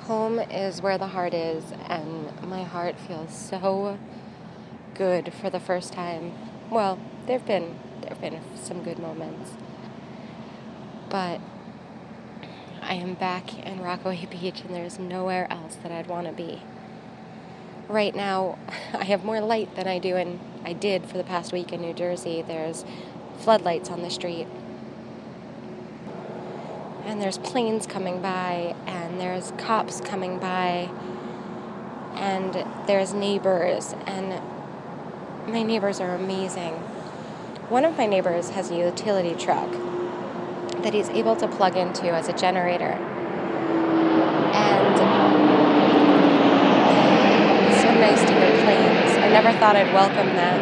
Home is where the heart is, and my heart feels so good for the first time. Well, there've been some good moments, but I am back in Rockaway Beach, and there's nowhere else that I'd want to be. Right now, I have more light than I did for the past week in New Jersey. There's floodlights on the street, and there's planes coming by, and there's cops coming by, and there's neighbors, and my neighbors are amazing. One of my neighbors has a utility truck that he's able to plug into as a generator, and it's so nice to hear planes. I never thought I'd welcome that,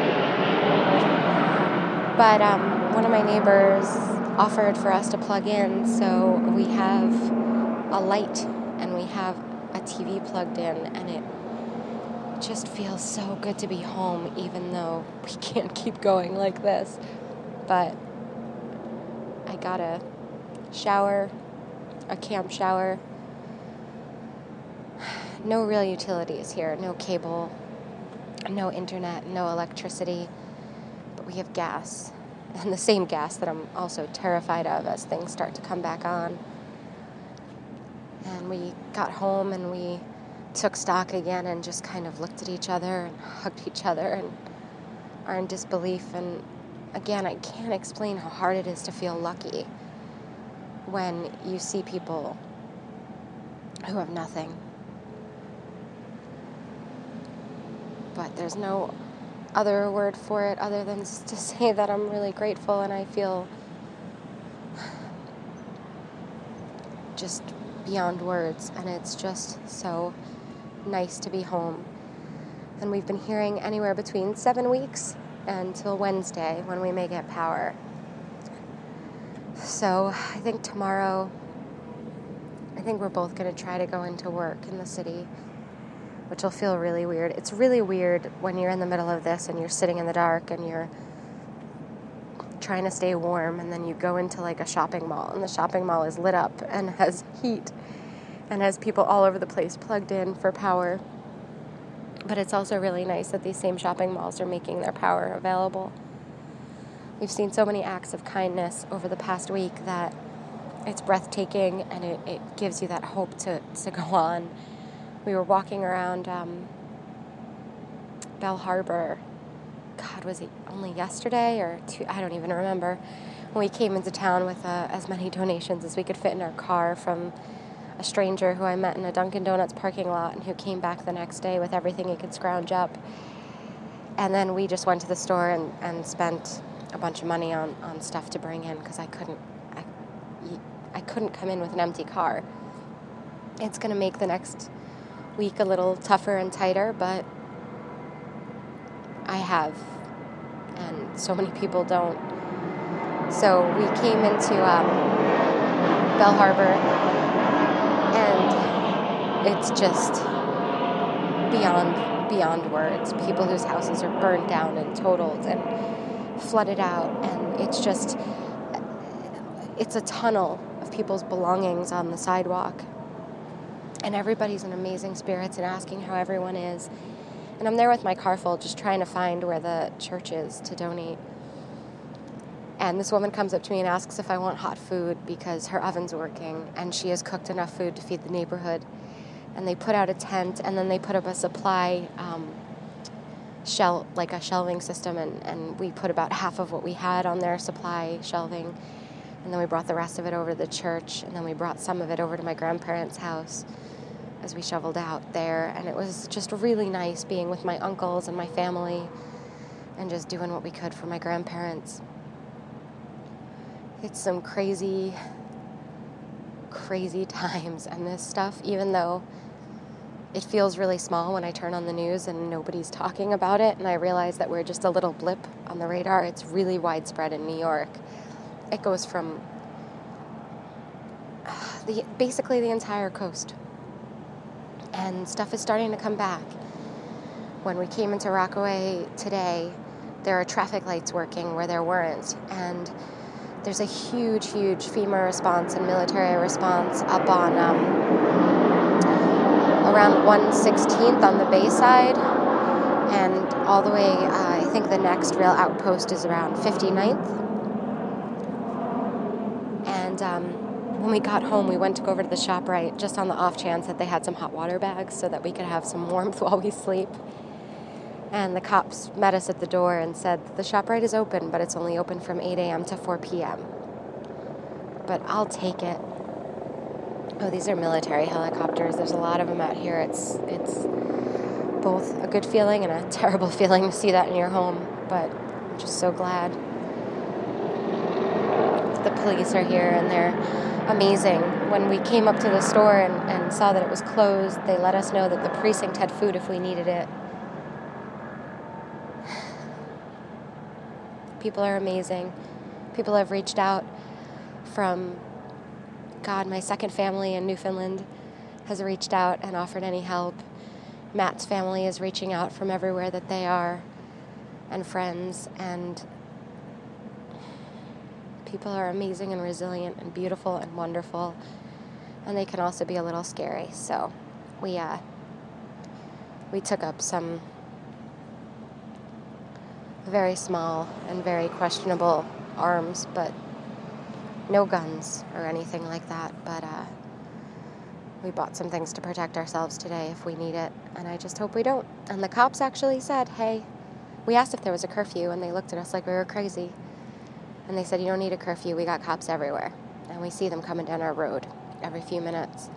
but one of my neighbors offered for us to plug in, so we have a light and we have a TV plugged in, and it just feels so good to be home, even though we can't keep going like this. But I got a shower, a camp shower. No real utilities here, no cable, no internet, no electricity, but we have gas. And the same gas that I'm also terrified of as things start to come back on. And we got home and we took stock again and just kind of looked at each other and hugged each other and are in disbelief. And again, I can't explain how hard it is to feel lucky when you see people who have nothing. But there's no other word for it other than to say that I'm really grateful, and I feel just beyond words, and it's just so nice to be home. And we've been hearing anywhere between 7 weeks until Wednesday when we may get power. So I think tomorrow, we're both going to try to go into work in the city, which will feel really weird. It's really weird when you're in the middle of this and you're sitting in the dark and you're trying to stay warm, and then you go into like a shopping mall, and the shopping mall is lit up and has heat and has people all over the place plugged in for power. But it's also really nice that these same shopping malls are making their power available. We've seen so many acts of kindness over the past week that it's breathtaking, and it gives you that hope to go on. We were walking around Belle Harbor. God, was it only yesterday or I don't even remember. When we came into town with as many donations as we could fit in our car from a stranger who I met in a Dunkin' Donuts parking lot, and who came back the next day with everything he could scrounge up. And then we just went to the store and spent a bunch of money on stuff to bring in, because I couldn't come in with an empty car. It's going to make the next week a little tougher and tighter, but I have, and so many people don't. So we came into Belle Harbor, and it's just beyond words. People whose houses are burned down and totaled and flooded out, and it's a tunnel of people's belongings on the sidewalk. And everybody's in amazing spirits and asking how everyone is. And I'm there with my car full, just trying to find where the church is to donate. And this woman comes up to me and asks if I want hot food because her oven's working, and she has cooked enough food to feed the neighborhood. And they put out a tent, and then they put up a supply shelving system, and we put about half of what we had on their supply shelving. And then we brought the rest of it over to the church, and then we brought some of it over to my grandparents' house as we shoveled out there. And it was just really nice being with my uncles and my family and just doing what we could for my grandparents. It's some crazy, crazy times, and this stuff, even though it feels really small when I turn on the news and nobody's talking about it, and I realize that we're just a little blip on the radar, it's really widespread in New York. It goes from basically the entire coast. And stuff is starting to come back. When we came into Rockaway today, there are traffic lights working where there weren't. And there's a huge, huge FEMA response and military response up on around 116th on the bay side, and all the way, I think the next real outpost is around 59th. And when we got home, we went to go over to the ShopRite just on the off chance that they had some hot water bags so that we could have some warmth while we sleep. And the cops met us at the door and said, the ShopRite is open, but it's only open from 8 a.m. to 4 p.m. But I'll take it. Oh, these are military helicopters. There's a lot of them out here. It's both a good feeling and a terrible feeling to see that in your home, but I'm just so glad. The police are here, and they're amazing. When we came up to the store and saw that it was closed, they let us know that the precinct had food if we needed it. People are amazing. People have reached out from, God, my second family in Newfoundland has reached out and offered any help. Matt's family is reaching out from everywhere that they are, and friends, and people are amazing and resilient and beautiful and wonderful, and they can also be a little scary. So we took up some very small and very questionable arms, but no guns or anything like that. But we bought some things to protect ourselves today if we need it, and I just hope we don't. And the cops actually said, hey, we asked if there was a curfew, and they looked at us like we were crazy. And they said, you don't need a curfew, we got cops everywhere. And we see them coming down our road every few minutes.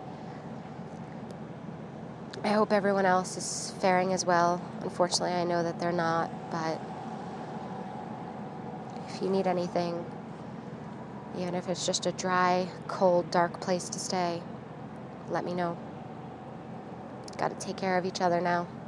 I hope everyone else is faring as well. Unfortunately, I know that they're not, but if you need anything, even if it's just a dry, cold, dark place to stay, let me know. Got to take care of each other now.